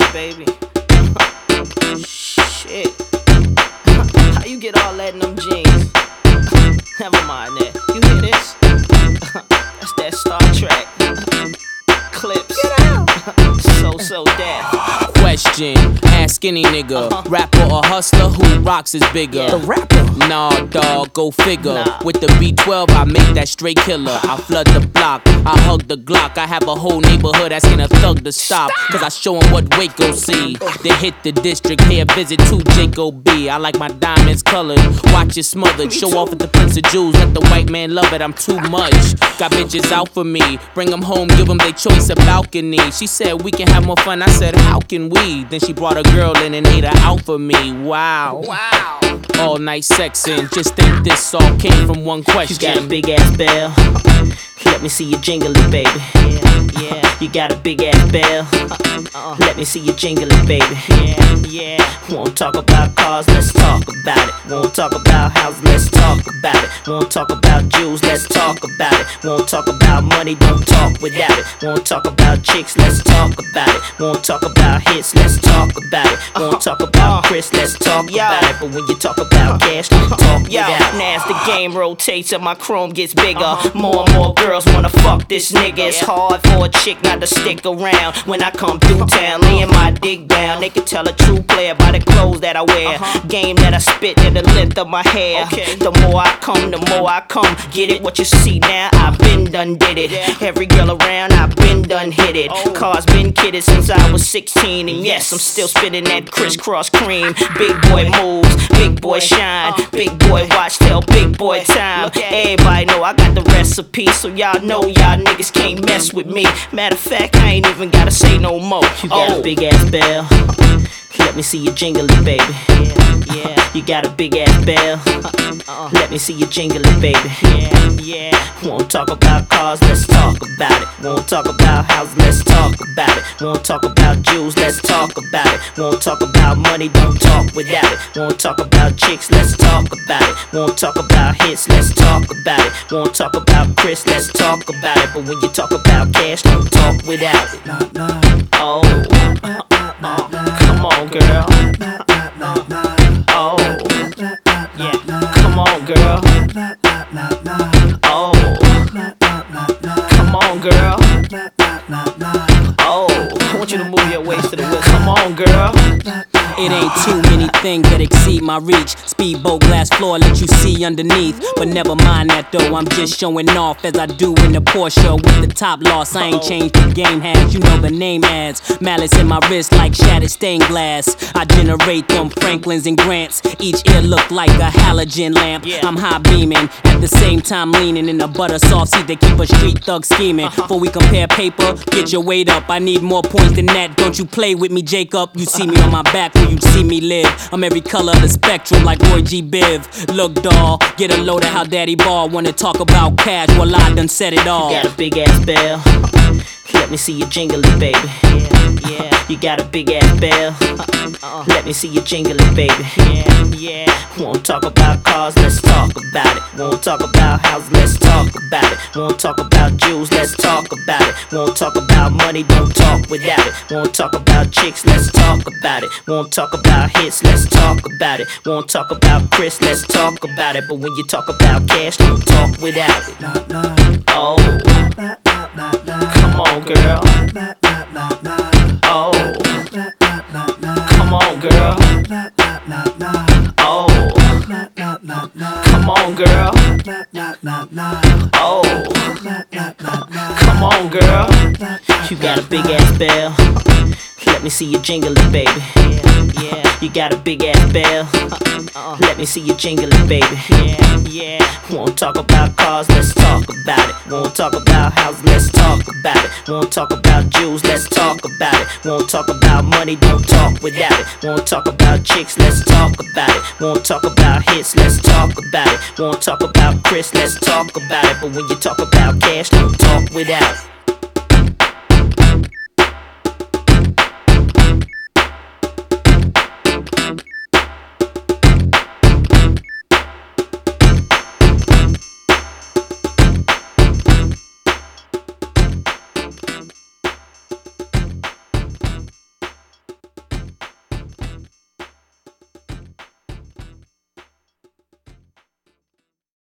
baby. Shit. How you get all that in them jeans? Never mind that. You hear this? That's that Star Trek. Clips. Get out. So that. Question, ask any nigga, rapper or hustler, who rocks is bigger? The rapper. Nah, dawg, go figure. Nah. With the B12, I make that straight killer. I flood the block, I hug the Glock. I have a whole neighborhood asking a thug to stop. Cause I show 'em what Waco see. They hit the district, pay a visit to Jacob B. I like my diamonds colored, watch it smothered. Show off at the Prince of Jewels, let the white man love it, I'm too much. Got bitches out for me, bring them home, give them their choice of balcony. She said we can have more fun, I said how can we? Then she brought a girl in and ate her out for me, wow. All night sexing, just think this all came from one question. You got a big ass bell, let me see you jingle it, baby. Yeah. You got a big ass bell, let me see you jingle it, baby. Yeah. Won't talk about cars, let's talk about it. Won't talk about houses, let's talk about it. Won't talk about jewels, let's talk about it. Won't talk about money, don't talk without it. Won't talk about chicks, let's talk about it. Won't talk about hits, let's talk about it. Won't talk about Chris, let's talk about it. But when you talk about cash, don't talk without it. Now as the game rotates and my chrome gets bigger, more and more girls wanna fuck this nigga. It's hard for a chick not to stick around. When I come through town, laying my dick down, they can tell a true player by the clothes that I wear. Game that I spit in the length of my hair. The more I come, the more I come. Get it? What you see now, I've been done did it. Every girl around, I've been done hit it. Cars been kidded since I was 16. And yes, I'm still spitting that crisscross cream. Big boy moves, big boy shine. Big boy watch, tell big boy time. Everybody know I got the recipe, so y'all know y'all niggas can't mess with me. Matter of fact, I ain't even gotta say no more. You got a big ass bell, let me see you jingle it, baby. Yeah. You got a big ass bell, let me see you jingle it, baby. Yeah. Won't talk about cars, let's talk about it. Won't talk about houses, let's talk about it. Won't talk about jewels, let's talk about it. Won't talk about money, don't talk without it. Won't talk about chicks, let's talk about it. Won't talk about hits, let's talk about it. Won't talk about Chris, let's talk about it. But when you talk about cash, don't talk without it. Oh, come on, girl. Oh, yeah, come on, girl. Oh, come on, girl. Oh, I want you to move your waist to the wheel. Come on, girl. It ain't too many things that exceed my reach. Speedboat glass floor let you see underneath. But never mind that though, I'm just showing off as I do in the Porsche with the top loss. I ain't changed the game has, you know the name ads. Malice in my wrist like shattered stained glass. I generate them Franklins and Grants. Each ear look like a halogen lamp. I'm high beaming, at the same time leaning in a butter soft seat that keep a street thug scheming. Before we compare paper, get your weight up. I need more points than that, don't you play with me, Jacob. You see me on my back where you'd see me live. I'm every color of the spectrum like Roy G. Biv. Look, doll, get a load of how daddy ball. Wanna talk about cash, well I done said it all. You got a big ass bell, let me see you jingle it, baby. Yeah. You got a big ass bell, let me see you jingle it, baby. Yeah. Won't talk about cars, let's talk about it. Won't talk about houses, let's talk about it. Won't talk about jewels, let's talk about it. Won't talk about money, don't talk without it. Won't talk about chicks, let's talk about it. Won't talk about hits, let's talk about it. Won't talk about Chris, let's talk about it. But when you talk about cash, don't talk without it. Oh, come on, girl. Oh, come on, girl. Oh, come on, girl. Oh, come on, girl. You got a big ass bell, let me see you jingle it, baby. Yeah. You got a big ass bell, let me see you jingle it, baby. Yeah. Won't talk about cars, let's talk about it. Won't talk about houses, let's talk about it. Won't talk about jewels, let's talk about it. Won't talk about money, don't talk without it. Won't talk about chicks, let's talk about it. Won't talk about hits, let's talk about it. Won't talk about Chris, let's talk about it. But when you talk about cash, don't talk without it.